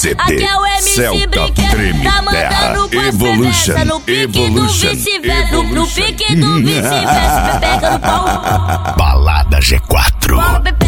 Aqui é o MC Brinquedo, tá mandando você nessa. No pique do vice-versa, no pique do vice-versa. Pega no pau. Balada G4.